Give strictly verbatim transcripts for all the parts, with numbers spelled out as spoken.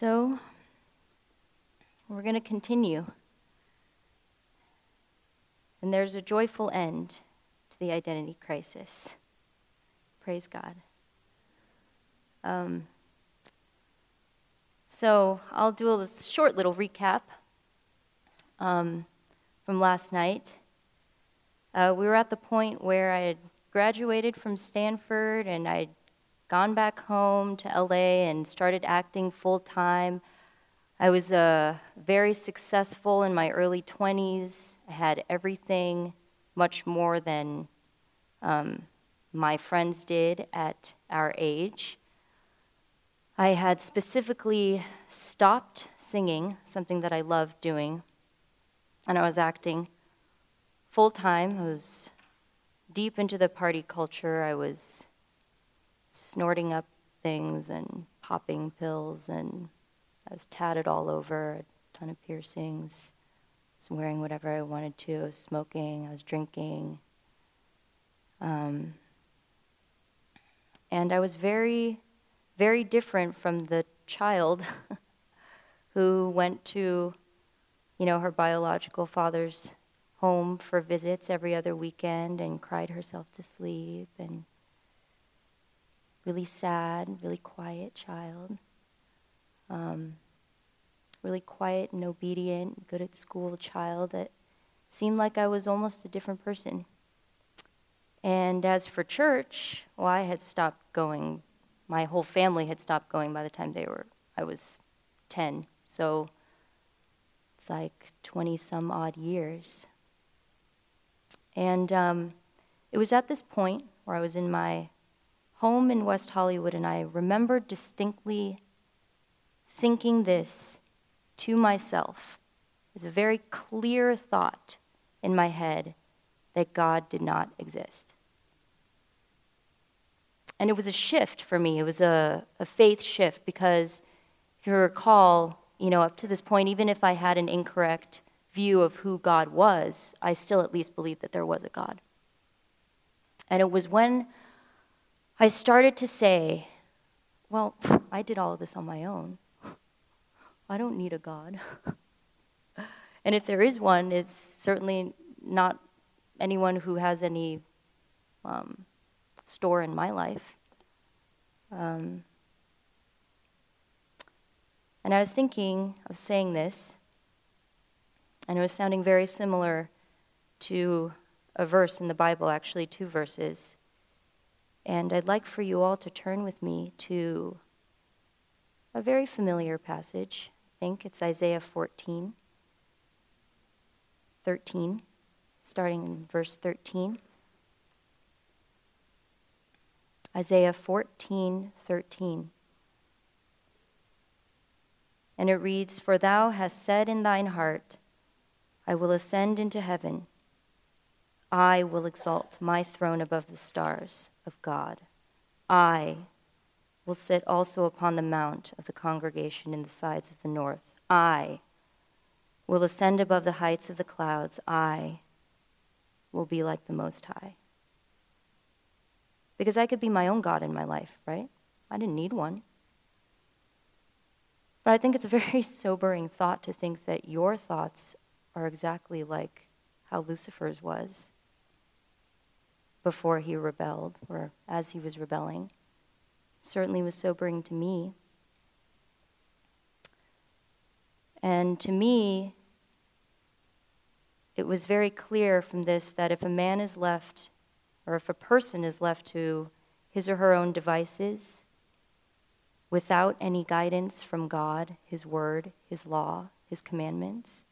So, we're going to continue. And there's a joyful end to the identity crisis. Praise God. Um, so, I'll do a short little recap um, from last night. Uh, we were at the point where I had graduated from Stanford and I'd gone back home to L A and started acting full-time. I was uh, very successful in my early twenties. I had everything, much more than um, my friends did at our age. I had specifically stopped singing, something that I loved doing, and I was acting full-time. I was deep into the party culture. I was snorting up things and popping pills, and I was tatted all over, a ton of piercings. I was wearing whatever I wanted to. I was smoking. I was drinking. Um, and I was very, very different from the child who went to, you know, her biological father's home for visits every other weekend and cried herself to sleep, and really sad, really quiet child. Um, really quiet and obedient, good at school child that seemed like I was almost a different person. And as for church, well, I had stopped going. My whole family had stopped going by the time they were, I was ten. So it's like twenty some odd years. And um, it was at this point where I was in my home in West Hollywood, and I remember distinctly thinking this to myself. It's a very clear thought in my head that God did not exist. And it was a shift for me. It was a, a faith shift because, if you recall, you know, up to this point, even if I had an incorrect view of who God was, I still at least believed that there was a God. And it was when I started to say, well, I did all of this on my own. I don't need a God. And if there is one, it's certainly not anyone who has any um, store in my life. Um, and I was thinking of saying this, and it was sounding very similar to a verse in the Bible, actually two verses. And I'd like for you all to turn with me to a very familiar passage. I think it's Isaiah fourteen, thirteen, starting in verse thirteen. Isaiah fourteen, thirteen. And it reads, "For thou hast said in thine heart, I will ascend into heaven. I will exalt my throne above the stars of God. I will sit also upon the mount of the congregation in the sides of the north. I will ascend above the heights of the clouds. I will be like the Most High." Because I could be my own God in my life, right? I didn't need one. But I think it's a very sobering thought to think that your thoughts are exactly like how Lucifer's was before he rebelled, or as he was rebelling. Certainly was sobering to me. And to me, it was very clear from this that if a man is left, or if a person is left to his or her own devices, without any guidance from God, His Word, His law, His commandments,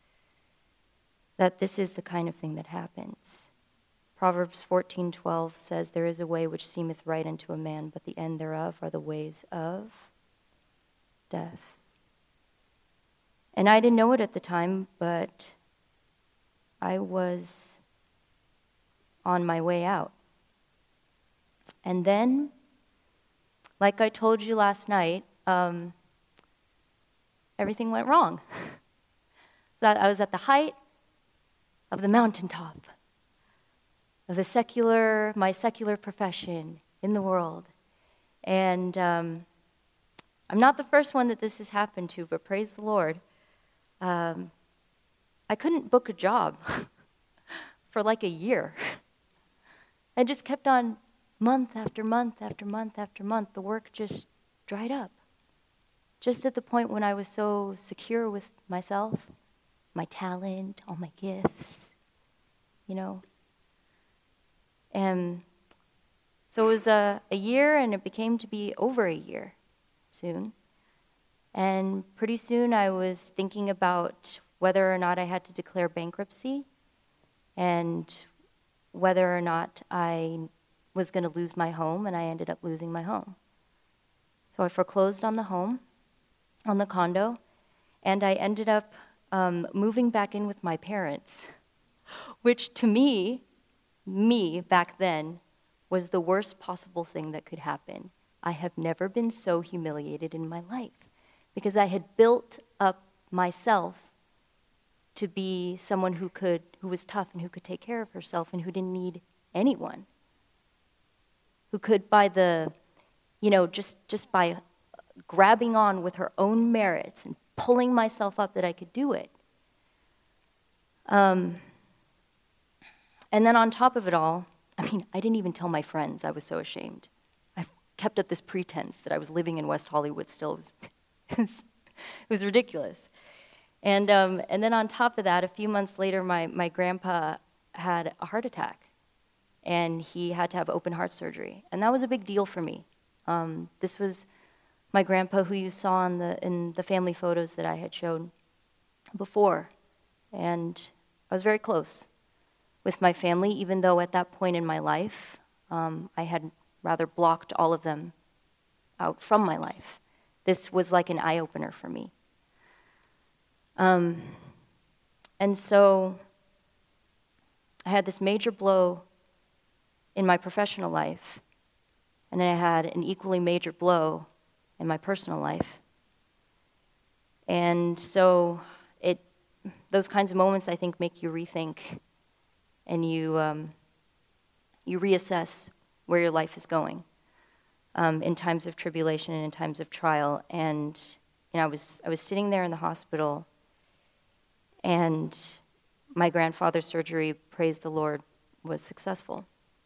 that this is the kind of thing that happens. Proverbs fourteen twelve says, "There is a way which seemeth right unto a man, but the end thereof are the ways of death." And I didn't know it at the time, but I was on my way out. And then, like I told you last night, um, everything went wrong. So I was at the height of the mountaintop of the secular, my secular profession in the world. And um, I'm not the first one that this has happened to, but praise the Lord. Um, I couldn't book a job for like a year. I just kept on month after month after month after month. The work just dried up. Just at the point when I was so secure with myself, my talent, all my gifts, you know. And so it was a, a year, and it became to be over a year soon. And pretty soon I was thinking about whether or not I had to declare bankruptcy and whether or not I was going to lose my home, and I ended up losing my home. So I foreclosed on the home, on the condo, and I ended up um, moving back in with my parents, which to me, me back then, was the worst possible thing that could happen. I have never been so humiliated in my life because I had built up myself to be someone who could, who was tough and who could take care of herself and who didn't need anyone, who could by the, you know, just, just by grabbing on with her own merits and pulling myself up that I could do it. Um, and then on top of it all, I mean, I didn't even tell my friends. I was so ashamed. I kept up this pretense that I was living in West Hollywood still. It was, it was, it was ridiculous. And um, and then on top of that, a few months later, my, my grandpa had a heart attack, and he had to have open heart surgery. And that was a big deal for me. Um, this was my grandpa who you saw in the, in the family photos that I had shown before. And I was very close with my family, even though at that point in my life, um, I had rather blocked all of them out from my life. This was like an eye-opener for me. Um, and so I had this major blow in my professional life, and then I had an equally major blow in my personal life. And so it, those kinds of moments, I think, make you rethink, and you um, you reassess where your life is going um, in times of tribulation and in times of trial. And you know, I was I was sitting there in the hospital, and my grandfather's surgery, praise the Lord, was successful.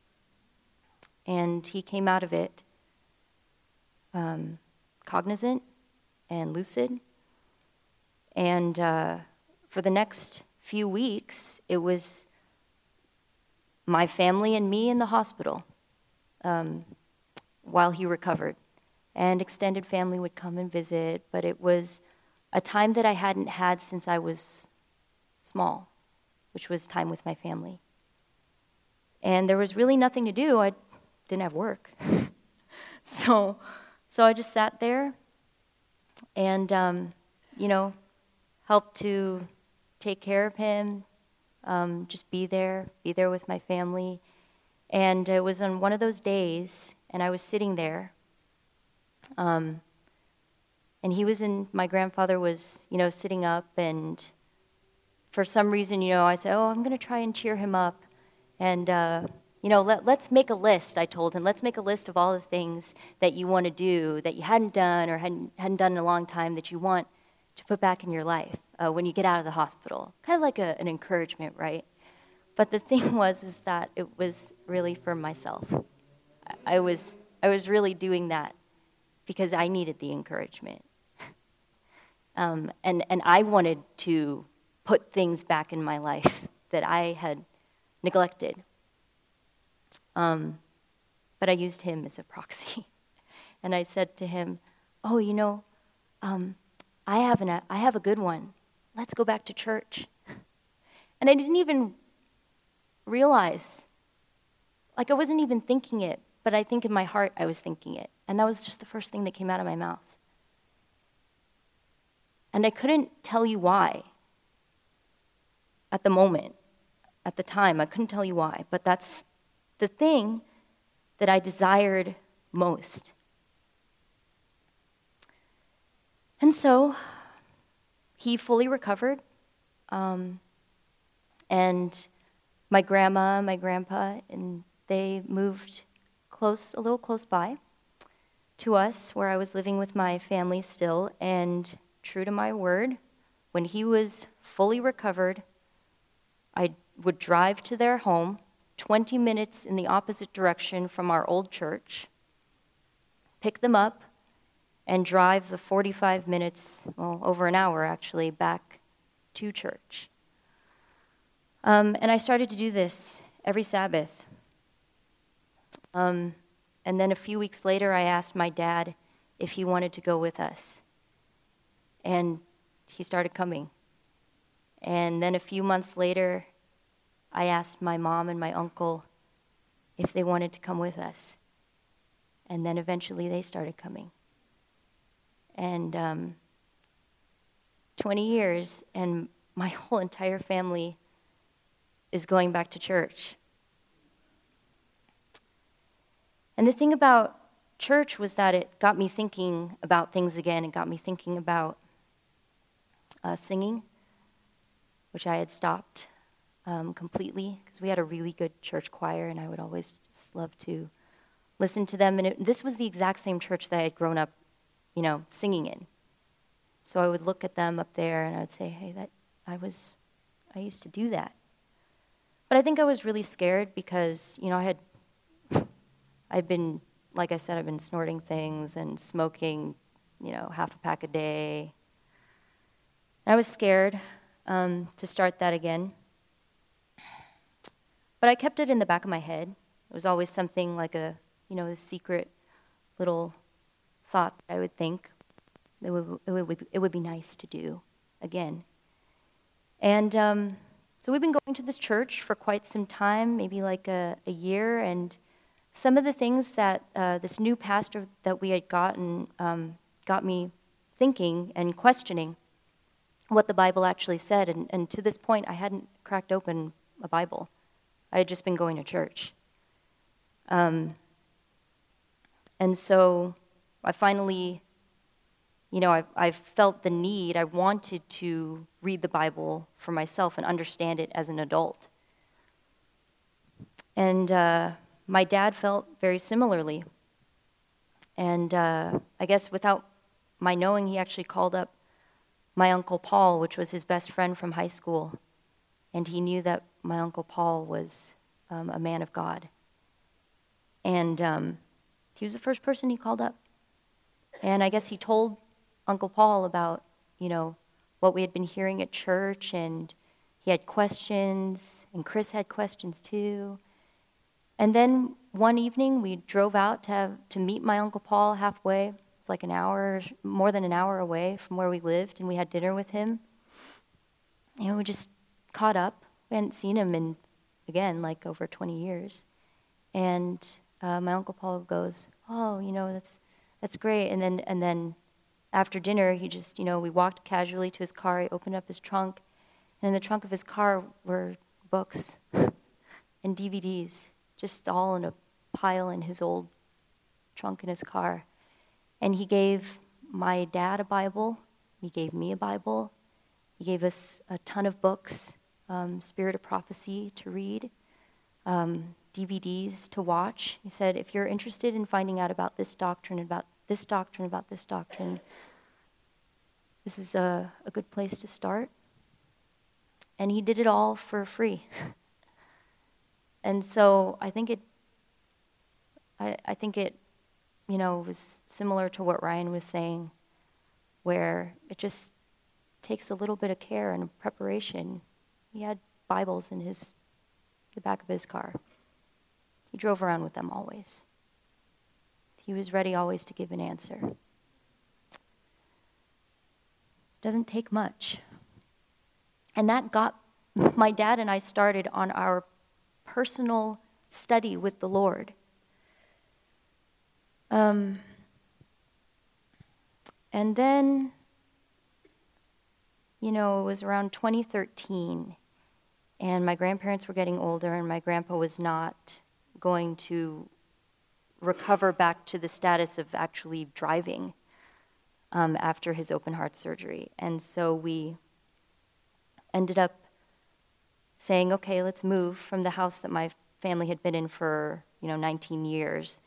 And he came out of it um, cognizant and lucid. And uh, for the next few weeks, it was my family and me in the hospital um, while he recovered. And extended family would come and visit, but it was a time that I hadn't had since I was small, which was time with my family. And there was really nothing to do. I didn't have work. so so I just sat there and, um, you know, helped to take care of him, um, just be there, be there with my family. And it was on one of those days, and I was sitting there, um, and he was in, my grandfather was, you know, sitting up, and for some reason, you know, I said, oh, I'm going to try and cheer him up. And, uh, you know, let, let's make a list, I told him. Let's make a list of all the things that you want to do, that you hadn't done or hadn't, hadn't done in a long time, that you want to put back in your life uh, when you get out of the hospital. Kind of like a, an encouragement, right? But the thing was is that it was really for myself. I, I was I was really doing that because I needed the encouragement. um, and, and I wanted to put things back in my life that I had neglected. Um, but I used him as a proxy. And I said to him, oh, you know, um, I have, an, I have a good one. Let's go back to church. And I didn't even realize, like I wasn't even thinking it, but I think in my heart I was thinking it. And that was just the first thing that came out of my mouth. And I couldn't tell you why at the moment, at the time. I couldn't tell you why, but that's the thing that I desired most. And so he fully recovered, um, and my grandma, my grandpa, and they moved close, a little close by to us where I was living with my family still, and true to my word, when he was fully recovered, I would drive to their home, twenty minutes in the opposite direction from our old church, pick them up, and drive the forty-five minutes, well, over an hour actually, back to church. Um, and I started to do this every Sabbath. Um, and then a few weeks later, I asked my dad if he wanted to go with us. And he started coming. And then a few months later, I asked my mom and my uncle if they wanted to come with us. And then eventually they started coming. And um, twenty years, and my whole entire family is going back to church. And the thing about church was that it got me thinking about things again. It got me thinking about uh, singing, which I had stopped um, completely because we had a really good church choir, and I would always just love to listen to them. And it, this was the exact same church that I had grown up, you know, singing in. So I would look at them up there, and I would say, "Hey, that I was, I used to do that." But I think I was really scared because, you know, I had, I'd been, like I said, I've been snorting things and smoking, you know, half a pack a day. I was scared um, to start that again. But I kept it in the back of my head. It was always something like a, you know, a secret little thought that I would think it would, it would, it would be nice to do again. And um, so we've been going to this church for quite some time, maybe like a, a year, and some of the things that uh, this new pastor that we had gotten um, got me thinking and questioning what the Bible actually said. And, and to this point, I hadn't cracked open a Bible. I had just been going to church. Um, and so I finally, you know, I, I felt the need, I wanted to read the Bible for myself and understand it as an adult. And uh, my dad felt very similarly. And uh, I guess without my knowing, he actually called up my Uncle Paul, which was his best friend from high school. And he knew that my Uncle Paul was um, a man of God. And um, he was the first person he called up. And I guess he told Uncle Paul about, you know, what we had been hearing at church, and he had questions, and Chris had questions too. And then one evening we drove out to have, to meet my Uncle Paul halfway. It's like an hour, more than an hour away from where we lived, and we had dinner with him. And we just caught up. We hadn't seen him in, again, like over twenty years. And uh, my Uncle Paul goes, "Oh, you know, that's that's great." And then and then after dinner, he just, you know, we walked casually to his car. He opened up his trunk, and in the trunk of his car were books and D V Ds, just all in a pile in his old trunk in his car. And he gave my dad a Bible. He gave me a Bible. He gave us a ton of books, um, Spirit of Prophecy to read, um, D V Ds to watch. He said, if you're interested in finding out about this doctrine, about this doctrine, about this doctrine, this is a, a good place to start. And he did it all for free. And so I think it, I, I think it, you know, was similar to what Ryan was saying, where it just takes a little bit of care and preparation. He had Bibles in his, the back of his car. He drove around with them always. He was ready always to give an answer. Doesn't take much. And that got my dad and I started on our personal study with the Lord. Um, and then, you know, it was around twenty thirteen, and my grandparents were getting older, and my grandpa was not going to recover back to the status of actually driving um, after his open heart surgery. And so we ended up saying, okay, let's move from the house that my family had been in for, you know, nineteen years.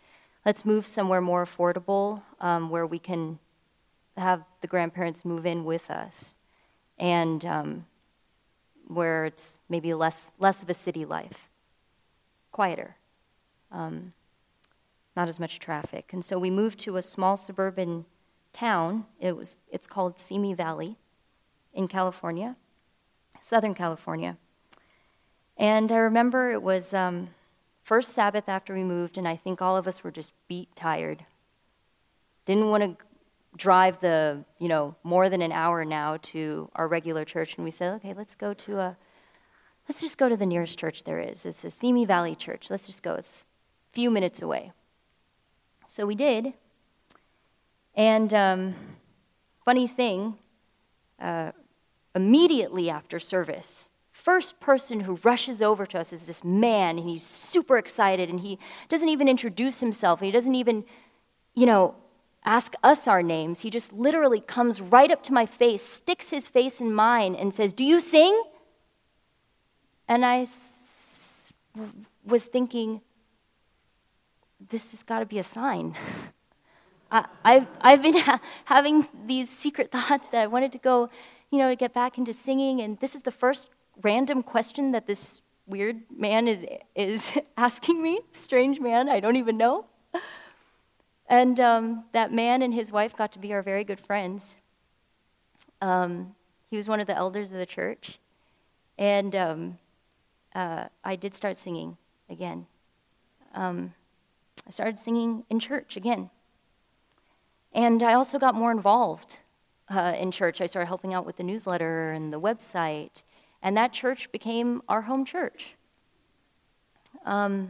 let's move somewhere more affordable, um, where we can have the grandparents move in with us, and um, where it's maybe less less of a city life, quieter, um, not as much traffic. And so we moved to a small suburban town. It was it's called Simi Valley in California, Southern California. And I remember it was um, first Sabbath after we moved, and I think all of us were just beat tired. Didn't want to drive the, you know, more than an hour now to our regular church, and we said, okay, let's go to a, let's just go to the nearest church there is. It's the Simi Valley Church. Let's just go. It's a few minutes away. So we did, and um, funny thing, uh, immediately after service, first person who rushes over to us is this man, and he's super excited, and he doesn't even introduce himself. He doesn't even, you know, ask us our names. He just literally comes right up to my face, sticks his face in mine, and says, "Do you sing?" And I s- was thinking, this has got to be a sign. I, I've, I've been ha- having these secret thoughts that I wanted to go, you know, to get back into singing, and this is the first random question that this weird man is is asking me, strange man, I don't even know. And um, that man and his wife got to be our very good friends. Um, he was one of the elders of the church, and um, uh, I did start singing again. Um, I started singing in church again. And I also got more involved uh, in church. I started helping out with the newsletter and the website, and that church became our home church. Um,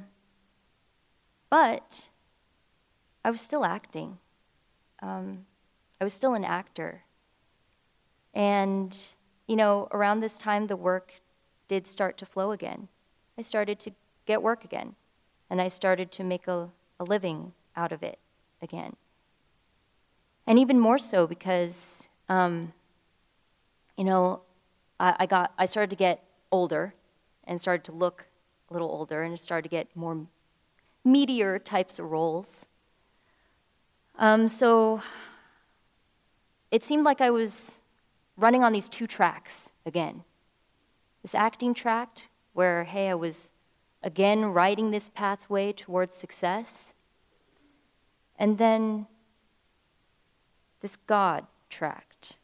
but I was still acting. Um, I was still an actor. And, you know, around this time, the work did start to flow again. I started to get work again, and I started to make a, a living out of it again. And even more so because, um, you know, I, I got I started to get older and started to look a little older, and started to get more meatier types of roles. Um, so it seemed like I was running on these two tracks again. This acting track where, hey, I was again riding this pathway towards success. And then this God tract.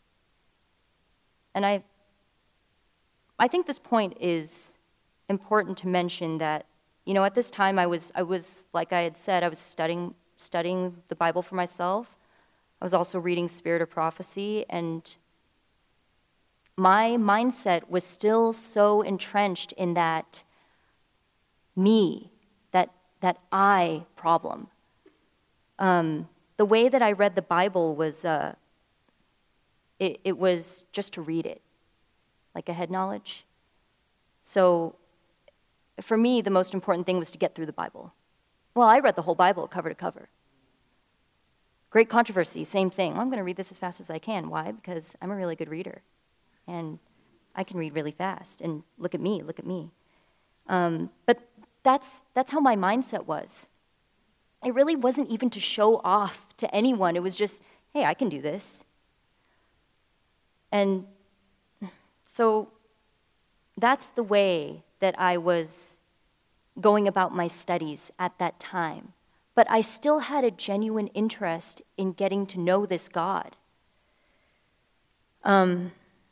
And I I think this point is important to mention that, you know, at this time I was I was like I had said, I was studying studying the Bible for myself. I was also reading Spirit of Prophecy, and my mindset was still so entrenched in that me, that that I problem. Um, the way that I read the Bible was, uh, it, it was just to read it, like a head knowledge. So for me, the most important thing was to get through the Bible. Well, I read the whole Bible cover to cover. Great Controversy, same thing. Well, I'm going to read this as fast as I can. Why? Because I'm a really good reader, and I can read really fast. And look at me, look at me. Um, but that's that's how my mindset was. It really wasn't even to show off to anyone. It was just, hey, I can do this. And so that's the way that I was going about my studies at that time. But I still had a genuine interest in getting to know this God. Um,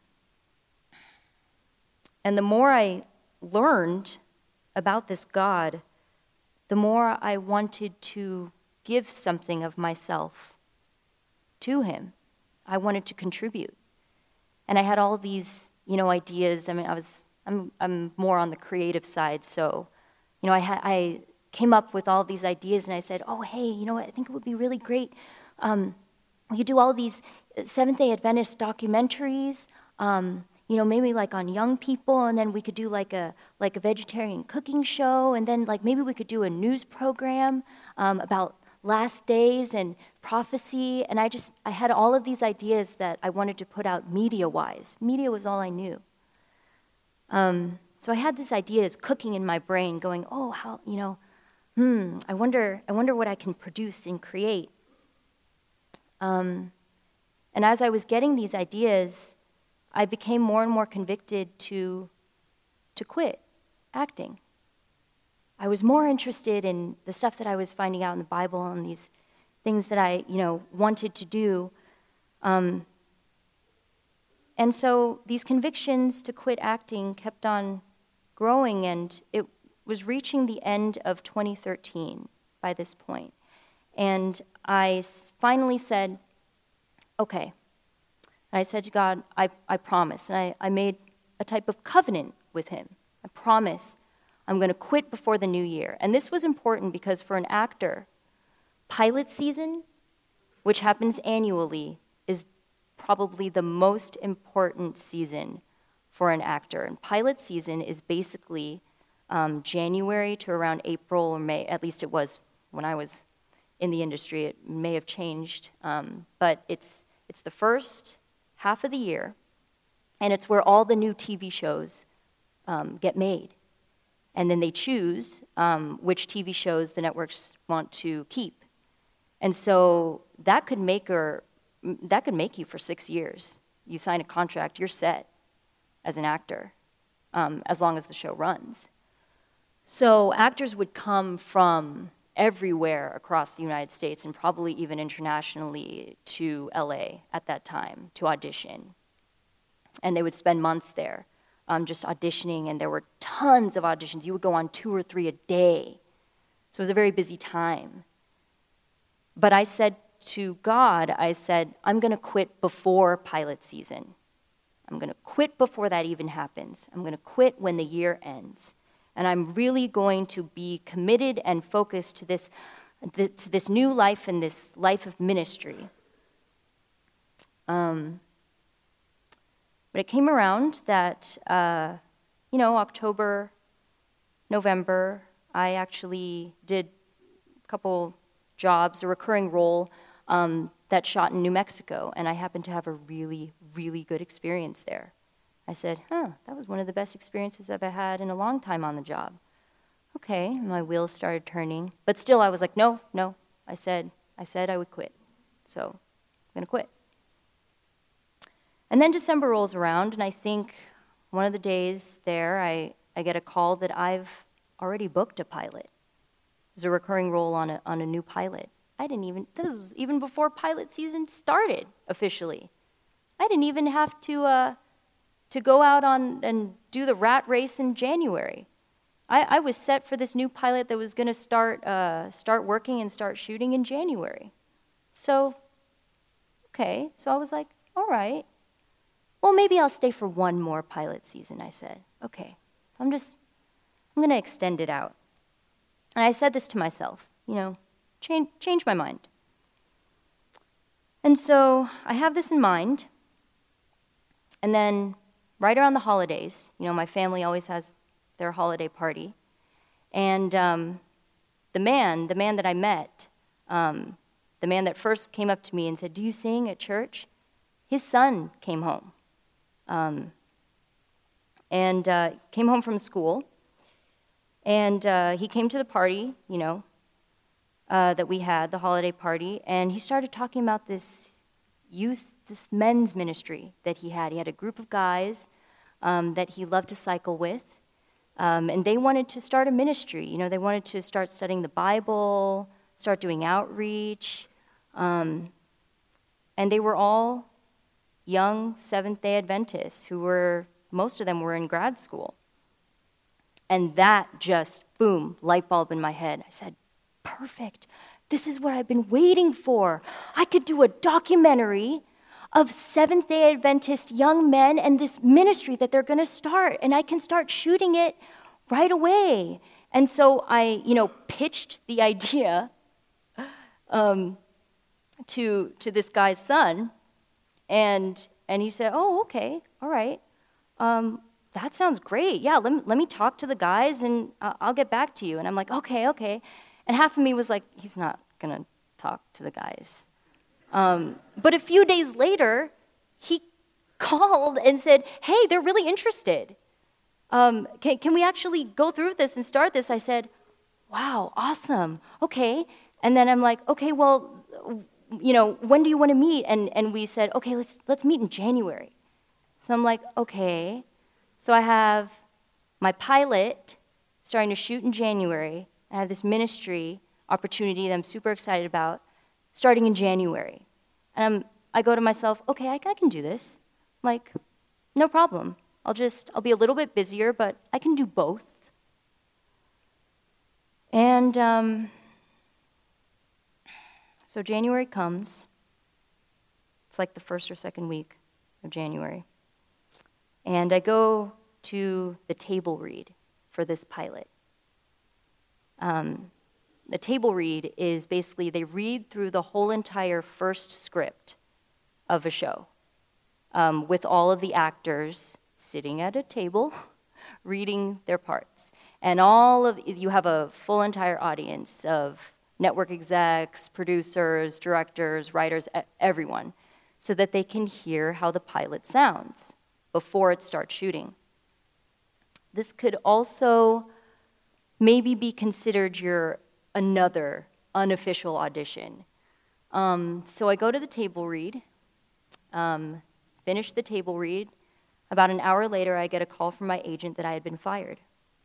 and the more I learned about this God, the more I wanted to give something of myself to him. I wanted to contribute. And I had all these, you know, ideas. I mean, I was, I'm, I'm more on the creative side, so, you know, I had, I came up with all these ideas, and I said, oh, hey, you know what, I think it would be really great. Um, we could do all these Seventh-day Adventist documentaries, um, you know, maybe like on young people, and then we could do like a like a vegetarian cooking show, and then like maybe we could do a news program um, about last days and prophecy. And I just, I had all of these ideas that I wanted to put out media-wise. Media was all I knew. Um, so I had this idea as cooking in my brain, going, oh, how, you know, hmm, I wonder, I wonder what I can produce and create. Um, and as I was getting these ideas, I became more and more convicted to, to quit acting. I was more interested in the stuff that I was finding out in the Bible and these things that I, you know, wanted to do. Um, and so these convictions to quit acting kept on growing, and it was reaching the end of twenty thirteen by this point. And I finally said, okay. And I said to God, I, I promise. And I, I made a type of covenant with him. I promise I'm going to quit before the new year. And this was important because for an actor, pilot season, which happens annually, is probably the most important season for an actor. And pilot season is basically um, January to around April or May. At least it was when I was in the industry. It may have changed. Um, but it's it's the first half of the year, and it's where all the new T V shows um, get made. And then they choose um, which T V shows the networks want to keep. And so that could make or that could make you for six years. You sign a contract, you're set as an actor, um, as long as the show runs. So actors would come from everywhere across the United States and probably even internationally to L A at that time to audition. And they would spend months there. Um, just auditioning, and there were tons of auditions. You would go on two or three a day. So it was a very busy time. But I said to God, I said, I'm going to quit before pilot season. I'm going to quit before that even happens. I'm going to quit when the year ends. And I'm really going to be committed and focused to this, to this new life and this life of ministry. Um... But it came around that, uh, you know, October, November, I actually did a couple jobs, a recurring role um, that shot in New Mexico, and I happened to have a really, really good experience there. I said, huh, that was one of the best experiences I've had in a long time on the job. Okay, my wheels started turning, but still I was like, no, no, I said, I said I would quit, so I'm gonna quit. And then December rolls around, and I think one of the days there, I, I get a call that I've already booked a pilot. There's a recurring role on a, on a new pilot. I didn't even, this was even before pilot season started officially. I didn't even have to, uh, to go out on and do the rat race in January. I, I was set for this new pilot that was gonna start, uh, start working and start shooting in January. So, okay, so I was like, all right. Well, maybe I'll stay for one more pilot season, I said. Okay, so I'm just, I'm going to extend it out. And I said this to myself, you know, change, change my mind. And so I have this in mind, and then right around the holidays, you know, my family always has their holiday party, and um, the man, the man that I met, um, the man that first came up to me and said, do you sing at church? His son came home. Um, and uh, came home from school, and uh, he came to the party, you know, uh, that we had, the holiday party, and he started talking about this youth, this men's ministry that he had. He had a group of guys um, that he loved to cycle with, um, and they wanted to start a ministry. You know, they wanted to start studying the Bible, start doing outreach, um, and they were all young Seventh-day Adventists who were, most of them were in grad school. And that just, boom, light bulb in my head. I said, perfect. This is what I've been waiting for. I could do a documentary of Seventh-day Adventist young men and this ministry that they're going to start, and I can start shooting it right away. And so I, you know, pitched the idea um, to to this guy's son, and and he said, "Oh, okay, all right, um, that sounds great. Yeah, let me, let me talk to the guys, and uh, I'll get back to you." And I'm like, "Okay, okay," and half of me was like, "He's not gonna talk to the guys." Um, but a few days later, he called and said, "Hey, they're really interested. Um, can, can we actually go through with this and start this?" I said, wow, awesome. Okay. And then I'm like, okay, well, you know, when do you want to meet? And and we said, okay, let's let's meet in January. So I'm like, okay. So I have my pilot starting to shoot in January. I have this ministry opportunity that I'm super excited about starting in January. And I'm, I go to myself, okay, I, I can do this. I'm like, no problem. I'll just, I'll be a little bit busier, but I can do both. And um, so January comes. It's like the first or second week of January. And I go to the table read for this pilot. Um, the table read is basically they read through the whole entire first script of a show um, with all of the actors sitting at a table reading their parts. And all of you have a full entire audience of network execs, producers, directors, writers, everyone, so that they can hear how the pilot sounds before it starts shooting. This could also maybe be considered your another unofficial audition. Um, so I go to the table read, um, finish the table read. About an hour later, I get a call from my agent that I had been fired.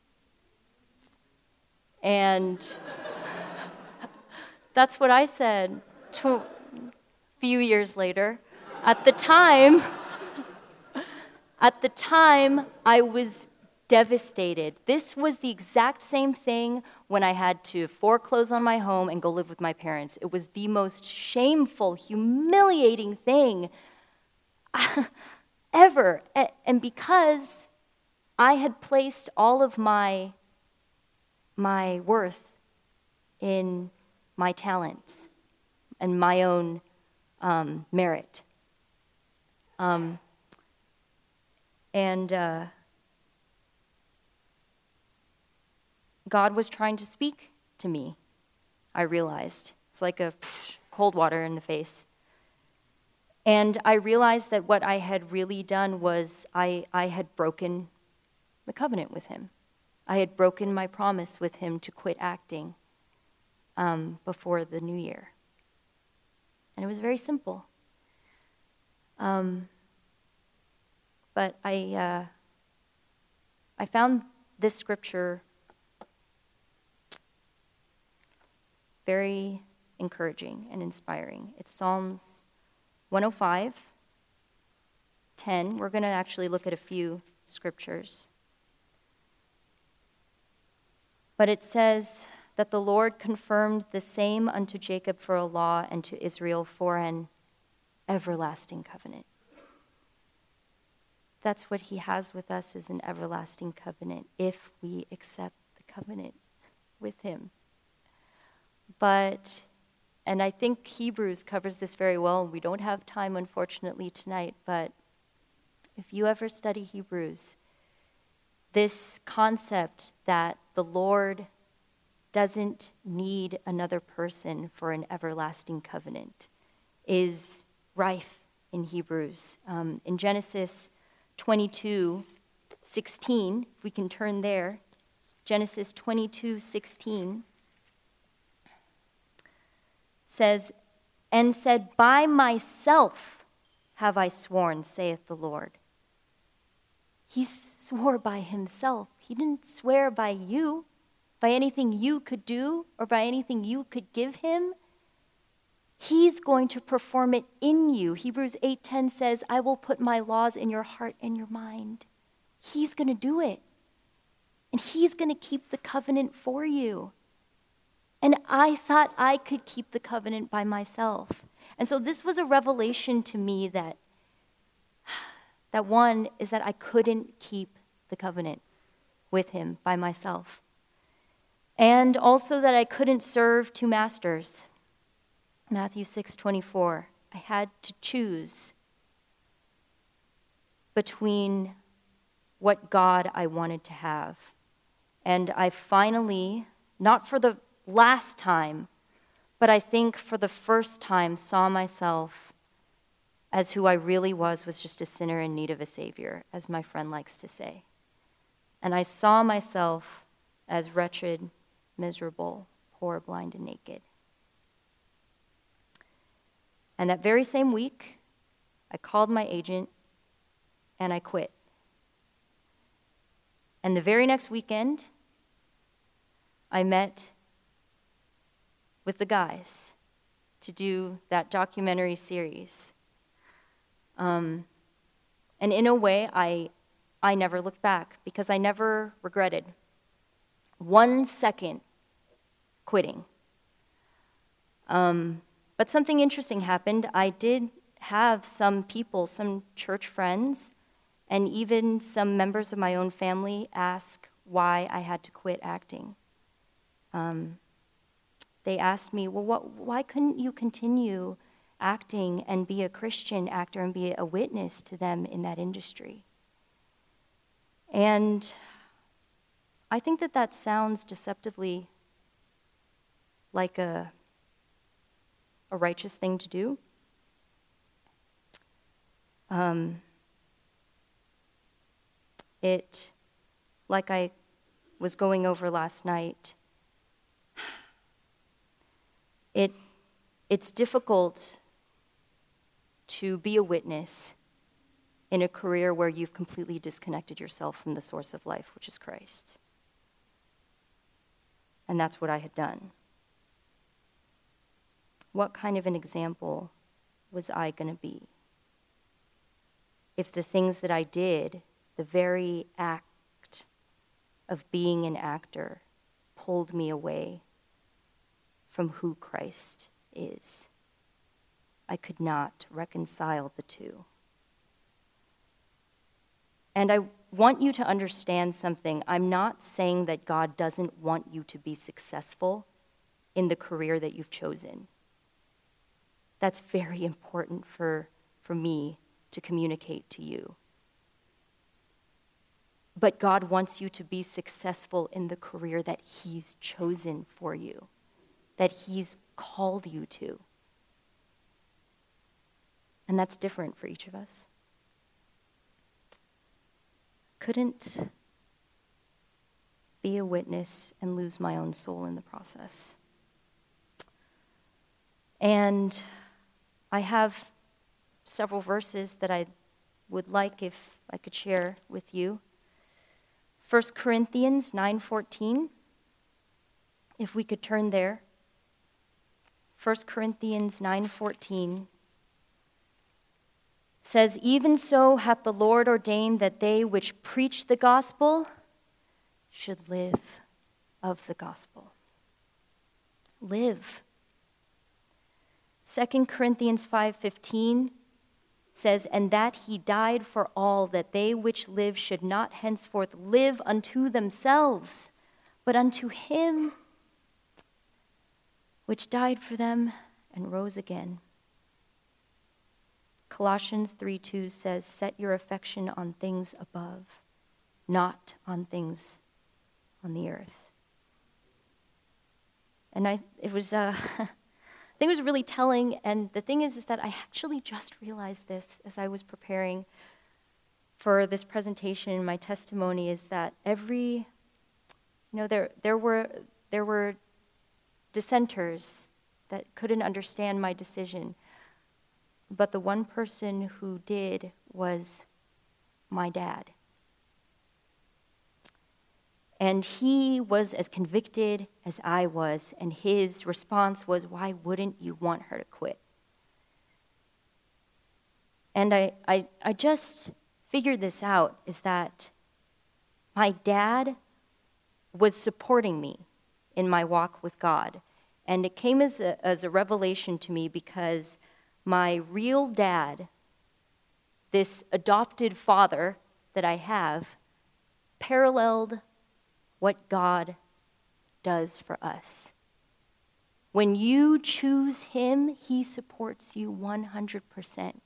And that's what I said to a few years later. At the time, at the time, I was devastated. This was the exact same thing when I had to foreclose on my home and go live with my parents. It was the most shameful, humiliating thing ever. And because I had placed all of my, my worth in my talents and my own um, merit. Um, and uh, God was trying to speak to me, I realized. It's like a pff, cold water in the face. And I realized that what I had really done was I, I had broken the covenant with him. I had broken my promise with him to quit acting um, before the new year. And it was very simple. Um, but I, uh, I found this scripture very encouraging and inspiring. It's Psalms one oh five, ten. We're going to actually look at a few scriptures. But it says that the Lord confirmed the same unto Jacob for a law and to Israel for an everlasting covenant. That's what he has with us, is an everlasting covenant if we accept the covenant with him. But, and I think Hebrews covers this very well. We don't have time, unfortunately, tonight, but if you ever study Hebrews, this concept that the Lord doesn't need another person for an everlasting covenant is rife in Hebrews. Um, in Genesis twenty-two sixteen, if we can turn there, Genesis twenty-two sixteen says, and said, by myself have I sworn, saith the Lord. He swore by himself. He didn't swear by you, by anything you could do or by anything you could give him. He's going to perform it in you. Hebrews eight ten says, I will put my laws in your heart and your mind. He's going to do it. And he's going to keep the covenant for you. And I thought I could keep the covenant by myself. And so this was a revelation to me that, that one is that I couldn't keep the covenant with him by myself. And also that I couldn't serve two masters. Matthew six twenty-four. I had to choose between what God I wanted to have. And I finally, not for the last time, but I think for the first time saw myself as who I really was, was just a sinner in need of a savior, as my friend likes to say. And I saw myself as wretched, miserable, poor, blind, and naked. And that very same week, I called my agent and I quit. And the very next weekend, I met with the guys to do that documentary series. Um, and in a way, I, I never looked back because I never regretted one second quitting. Um, but something interesting happened. I did have some people, some church friends, and even some members of my own family ask why I had to quit acting. Um, they asked me, well, what, why couldn't you continue acting and be a Christian actor and be a witness to them in that industry? And I think that that sounds deceptively like a, a righteous thing to do. Um, it, like I was going over last night, it it's difficult to be a witness in a career where you've completely disconnected yourself from the source of life, which is Christ. And that's what I had done. What kind of an example was I going to be if the things that I did, the very act of being an actor, pulled me away from who Christ is? I could not reconcile the two. And I want you to understand something. I'm not saying that God doesn't want you to be successful in the career that you've chosen. That's very important for, for me to communicate to you. But God wants you to be successful in the career that He's chosen for you, that He's called you to. And that's different for each of us. Couldn't be a witness and lose my own soul in the process. And I have several verses that I would like if I could share with you. First Corinthians nine fourteen, if we could turn there. First Corinthians nine fourteen says, "Even so hath the Lord ordained that they which preach the gospel should live of the gospel." Live. Second Corinthians five fifteen says, "And that he died for all, that they which live should not henceforth live unto themselves, but unto him which died for them and rose again." Colossians three two says, "Set your affection on things above, not on things on the earth." And I, it was, uh, I think it was really telling. And the thing is, is that I actually just realized this as I was preparing for this presentation in my testimony. Is that every, you know, there there were there were dissenters that couldn't understand my decision. But the one person who did was my dad. And he was as convicted as I was, and his response was, "Why wouldn't you want her to quit?" And I, I, I just figured this out, is that my dad was supporting me in my walk with God. And it came as a, as a revelation to me because my real dad, this adopted father that I have, paralleled what God does for us. When you choose him, he supports you one hundred percent.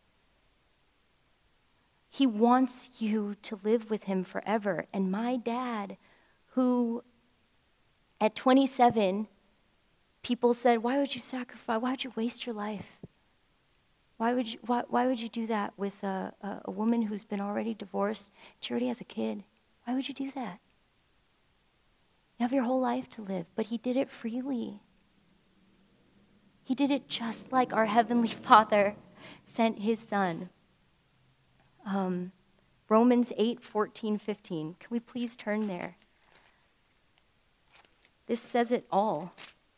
He wants you to live with him forever. And my dad, who at twenty-seven, people said, "Why would you sacrifice? Why would you waste your life? Why would you, why, why would you do that with a, a, a woman who's been already divorced? She already has a kid. Why would you do that?" You have your whole life to live, but he did it freely. He did it just like our Heavenly Father sent his Son. Um, Romans eight, fourteen, fifteen. Can we please turn there? This says it all.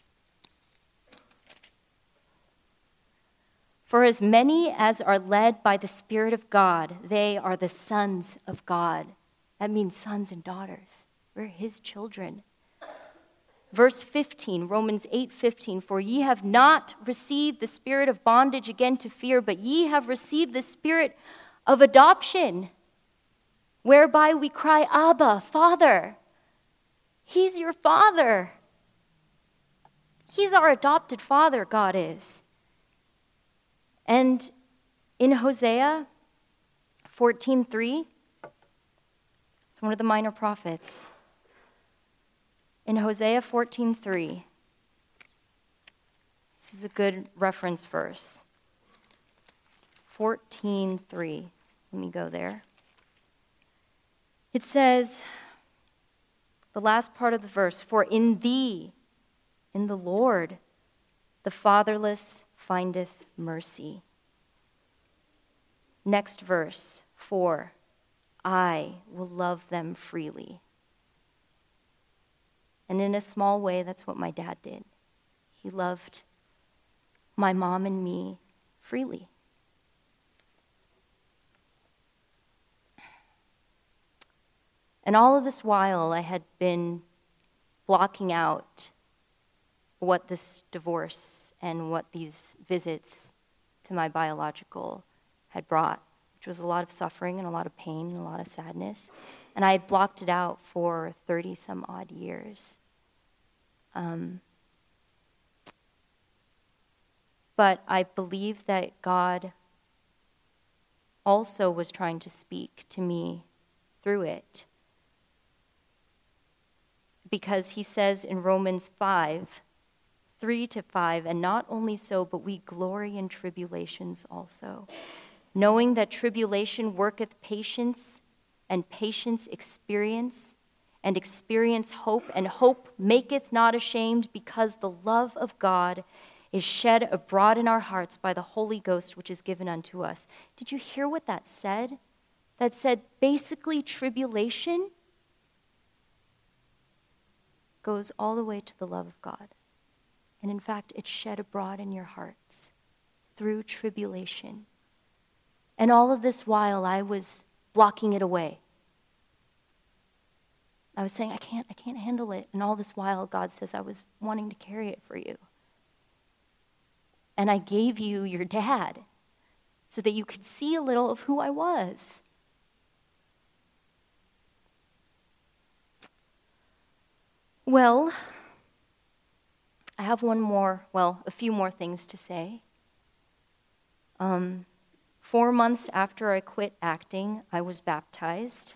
For as many as are led by the Spirit of God, they are the sons of God. That means sons and daughters. We're his children. Verse fifteen, Romans eight fifteen, for ye have not received the spirit of bondage again to fear, but ye have received the spirit of adoption, whereby we cry, Abba, Father. He's your Father. He's our adopted Father, God is. And in Hosea fourteen three, it's one of the minor prophets. In Hosea fourteen three, this is a good reference verse. fourteen three, let me go there. It says, the last part of the verse, for in thee, in the Lord, the fatherless findeth mercy. Next verse, for I will love them freely. And in a small way, that's what my dad did. He loved my mom and me freely. And all of this while, I had been blocking out what this divorce and what these visits to my biological had brought, which was a lot of suffering and a lot of pain and a lot of sadness. And I had blocked it out for thirty some odd years. Um, but I believe that God also was trying to speak to me through it. Because he says in Romans five, three to five, and not only so, but we glory in tribulations also, knowing that tribulation worketh patience, and patience experience, and experience hope, and hope maketh not ashamed, because the love of God is shed abroad in our hearts by the Holy Ghost, which is given unto us. Did you hear what that said? That said basically tribulation goes all the way to the love of God. And in fact, it's shed abroad in your hearts through tribulation. And all of this while I was blocking it away. I was saying, I can't, I can't handle it. And all this while, God says, I was wanting to carry it for you. And I gave you your dad so that you could see a little of who I was. Well, I have one more, well, a few more things to say. Um, four months after I quit acting, I was baptized.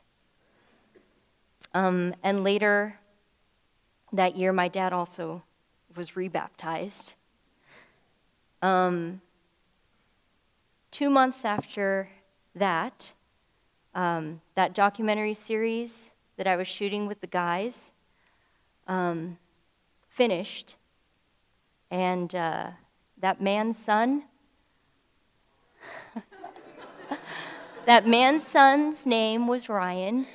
Um, and later that year, my dad also was rebaptized. Um, two months after that, um, that documentary series that I was shooting with the guys um, finished, and uh, that man's son, that man's son's name was Ryan.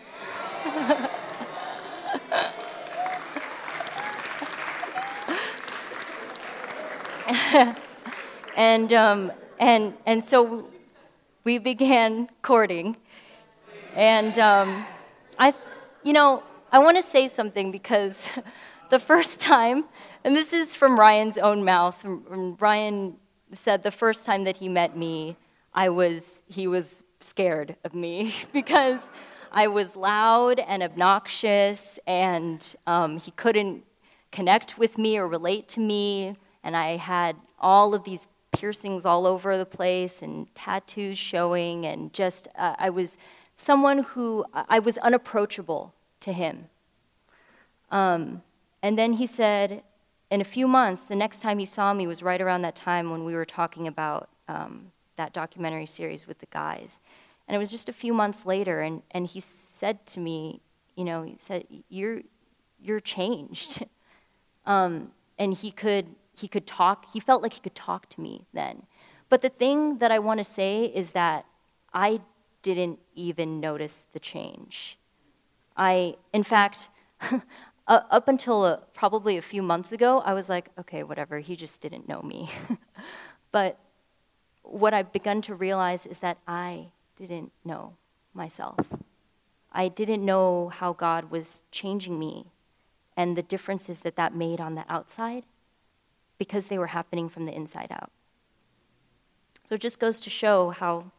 and um, and and so we began courting, and um, I, you know, I want to say something because the first time, and this is from Ryan's own mouth. Ryan said the first time that he met me, I was he was scared of me because I was loud and obnoxious, and um, he couldn't connect with me or relate to me, and I had all of these piercings all over the place and tattoos showing, and just uh, I was someone who, I was unapproachable to him. Um, and then he said, in a few months, the next time he saw me was right around that time when we were talking about um, that documentary series with the guys. And it was just a few months later, and, and he said to me, you know, he said, you're you're changed. um, and he could he could talk. He felt like he could talk to me then. But the thing that I want to say is that I didn't even notice the change. I, in fact, up until a, probably a few months ago, I was like, okay, whatever, he just didn't know me. But what I've begun to realize is that I didn't know myself. I didn't know how God was changing me and the differences that that made on the outside because they were happening from the inside out. So it just goes to show how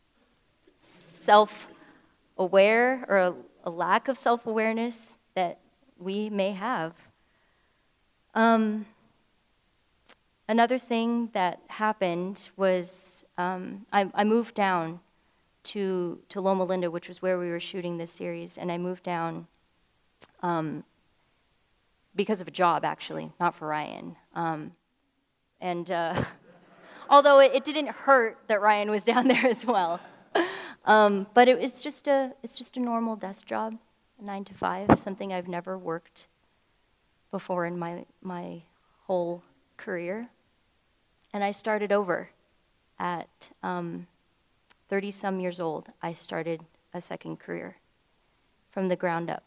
self-aware or a, a lack of self-awareness that we may have. Um, another thing that happened was um, I, I moved down to, to Loma Linda, which was where we were shooting this series, and I moved down um, because of a job, actually, not for Ryan. Um, and uh, although it, it didn't hurt that Ryan was down there as well. Um, but it, it's just a it's just a normal desk job, nine to five, something I've never worked before in my my whole career. And I started over at um, thirty some years old. I started a second career from the ground up.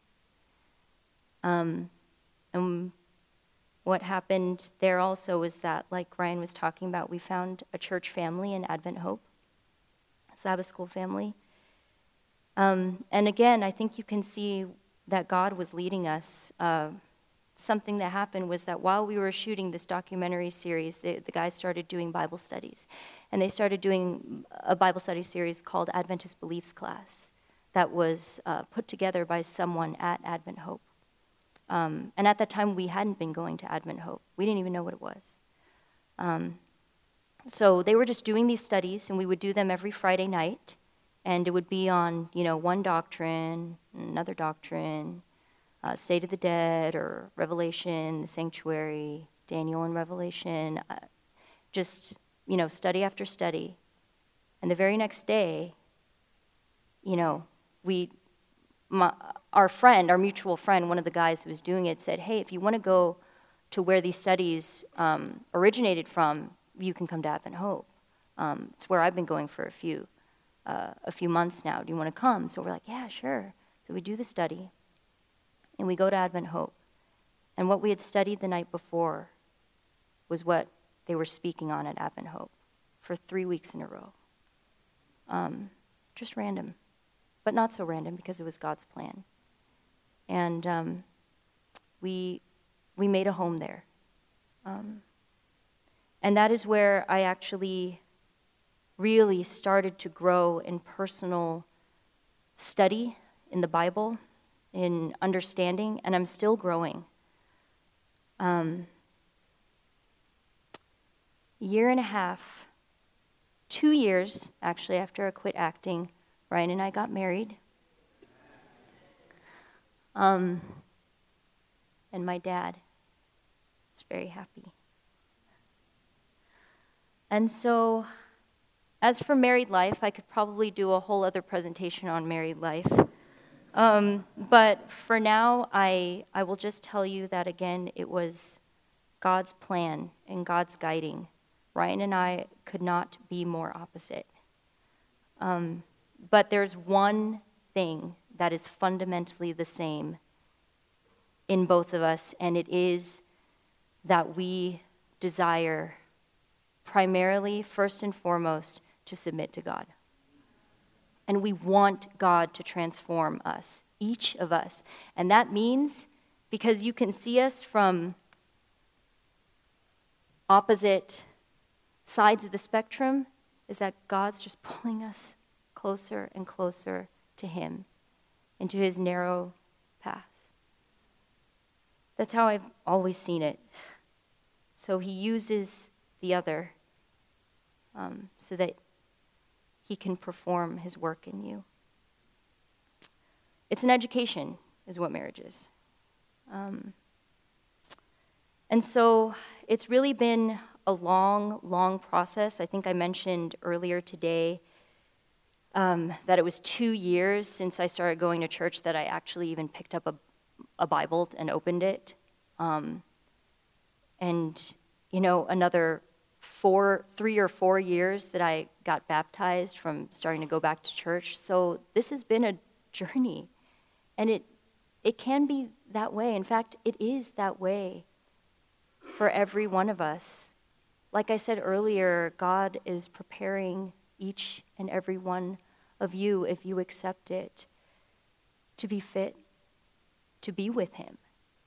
Um, and what happened there also was that, like Ryan was talking about, we found a church family in Advent Hope. Sabbath school family. Um, and again, I think you can see that God was leading us. Uh, something that happened was that while we were shooting this documentary series, the, the guys started doing Bible studies. And they started doing a Bible study series called Adventist Beliefs Class that was uh, put together by someone at Advent Hope. Um, and at that time, we hadn't been going to Advent Hope. We didn't even know what it was. Um, So they were just doing these studies, and we would do them every Friday night, and it would be on, you know, one doctrine, another doctrine, uh, State of the Dead, or Revelation, the Sanctuary, Daniel and Revelation, uh, just, you know, study after study. And the very next day, you know, we, my, our friend, our mutual friend, one of the guys who was doing it said, hey, if you want to go to where these studies um, originated from, you can come to Advent Hope. Um, it's where I've been going for a few uh, a few months now. Do you want to come? So we're like, yeah, sure. So we do the study, and we go to Advent Hope. And what we had studied the night before was what they were speaking on at Advent Hope for three weeks in a row. Um, just random, but not so random because it was God's plan. And um, we we made a home there. Um, And that is where I actually really started to grow in personal study in the Bible, in understanding, and I'm still growing. Um, a year and a half, two years, actually, after I quit acting, Ryan and I got married. Um, and my dad is very happy. And so, as for married life, I could probably do a whole other presentation on married life. Um, but for now, I I will just tell you that, again, it was God's plan and God's guiding. Ryan and I could not be more opposite. Um, but there's one thing that is fundamentally the same in both of us, and it is that we desire primarily, first and foremost, to submit to God. And we want God to transform us, each of us. And that means, because you can see us from opposite sides of the spectrum, is that God's just pulling us closer and closer to Him, into His narrow path. That's how I've always seen it. So He uses the other um, so that He can perform His work in you. It's an education, is what marriage is. Um, and so it's really been a long, long process. I think I mentioned earlier today um, that it was two years since I started going to church that I actually even picked up a, a Bible and opened it. Um, and, you know, another four, three or four years that I got baptized from starting to go back to church. So this has been a journey. And it it can be that way. In fact, it is that way for every one of us. Like I said earlier, God is preparing each and every one of you, if you accept it, to be fit to be with him.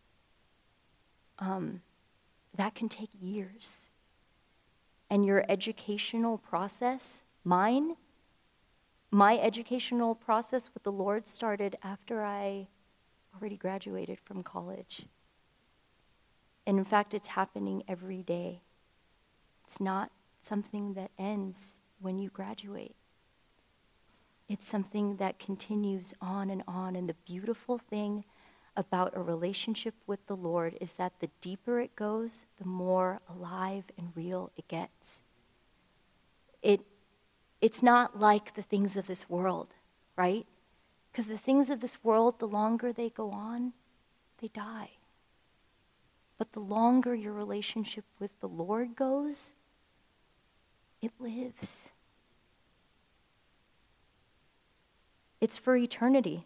Um, that can take years. And your educational process, mine, my educational process with the Lord started after I already graduated from college. And in fact, it's happening every day. It's not something that ends when you graduate. It's something that continues on and on. And the beautiful thing about a relationship with the Lord is that the deeper it goes, the more alive and real it gets. It, it's not like the things of this world, right? Because the things of this world, the longer they go on, they die. But the longer your relationship with the Lord goes, it lives. It's for eternity.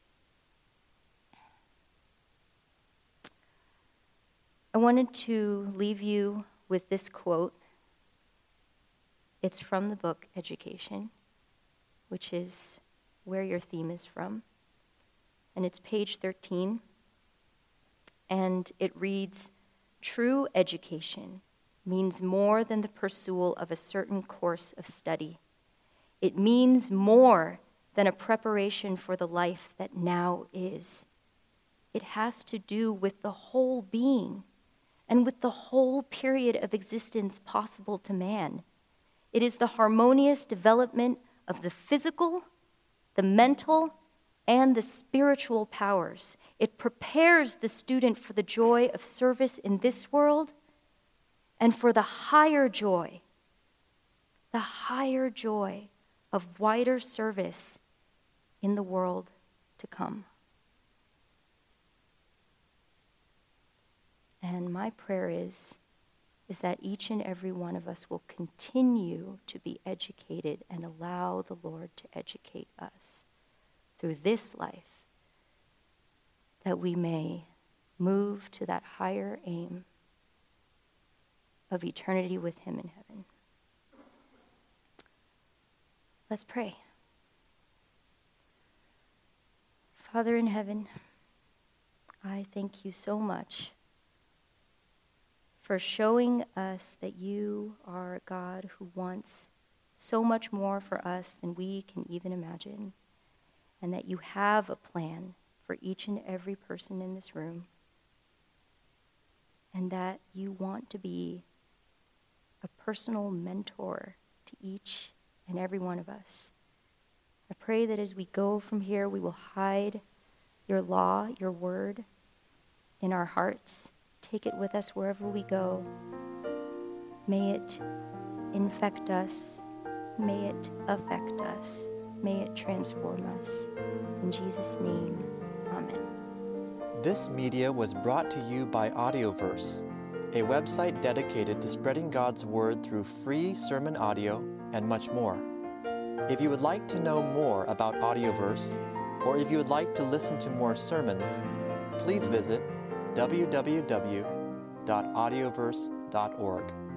I wanted to leave you with this quote. It's from the book Education, which is where your theme is from. And it's page thirteen. And it reads, "True education means more than the pursuit of a certain course of study. It means more than a preparation for the life that now is. It has to do with the whole being and with the whole period of existence possible to man. It is the harmonious development of the physical, the mental, and the spiritual powers. It prepares the student for the joy of service in this world and for the higher joy, the higher joy of wider service in the world to come." And my prayer is, is that each and every one of us will continue to be educated and allow the Lord to educate us through this life, that we may move to that higher aim of eternity with him in heaven. Let's pray. Father in heaven, I thank you so much for showing us that you are a God who wants so much more for us than we can even imagine, and that you have a plan for each and every person in this room, and that you want to be a personal mentor to each and every one of us. I pray that as we go from here, we will hide your law, your word, in our hearts. Take it with us wherever we go. May it infect us. May it affect us. May it transform us. In Jesus' name, amen. This media was brought to you by Audioverse, a website dedicated to spreading God's word through free sermon audio and much more. If you would like to know more about Audioverse, or if you would like to listen to more sermons, please visit w w w dot audioverse dot org.